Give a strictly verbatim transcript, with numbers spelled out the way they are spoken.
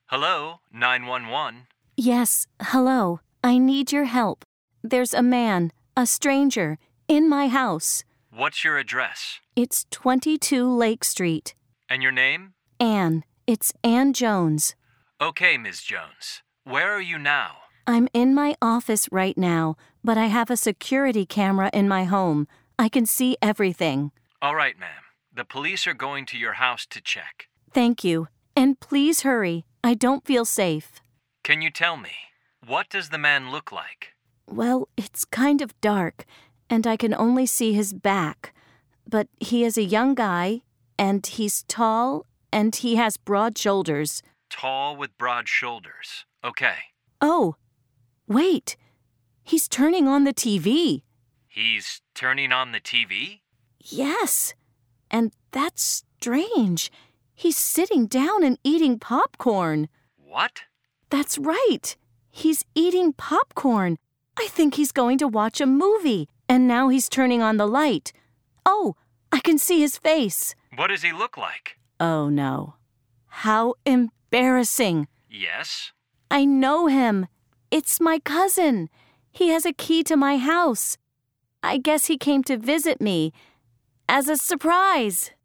Hello, nine one one. Yes, hello. I need your help. There's a man, a stranger, in my house. What's your address? It's twenty-two Lake Street. And your name? Anne. It's Anne Jones. Okay, Miz Jones. Where are you now? I'm in my office right now, but I have a security camera in my home. I can see everything. All right, ma'am. The police are going to your house to check. Thank you. And please hurry. I don't feel safe. Can you tell me, what does the man look like? Well, it's kind of dark, and I can only see his back. But he is a young guy, and he's tall, and he has broad shoulders. Tall with broad shoulders. Okay. Oh, wait. He's turning on the T V. He's turning on the T V? Yes. And that's strange. He's sitting down and eating popcorn. What? That's right. He's eating popcorn. I think he's going to watch a movie, and now he's turning on the light. Oh, I can see his face. What does he look like? Oh, no. How embarrassing. Yes? I know him. It's my cousin. He has a key to my house. I guess he came to visit me as a surprise.